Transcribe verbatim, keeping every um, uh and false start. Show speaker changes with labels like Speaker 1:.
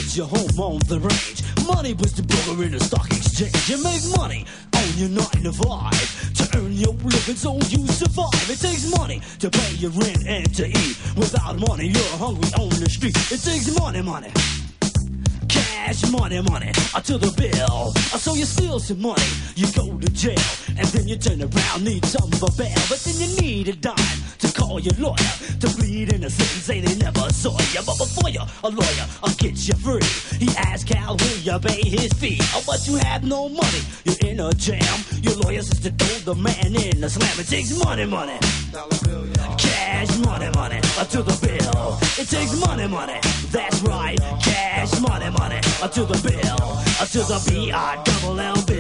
Speaker 1: leaves your home on the range. Money puts the broker in the stock exchange. You make money on your nine to five to earn your living so you survive. It takes money to pay your rent and to eat. Without money, you're hungry on the street. It takes money, money. Cash money, money, uh, to the bill. Uh, so you steal some money, you go to jail, and then you turn around, need some of a bail. But then you need a dime to call your lawyer, to plead innocent and say they never saw you. But before you, a lawyer, I'll get you free. He asks Cal, will you pay his fee? Oh, but you have no money, you're in a jam. Your lawyer says to throw the man in the slam. It takes money, money. Cash money, money, uh, to the bill. It takes money, money. That's right, cash money, money, uh, to the bill, uh, to the B I double L bill.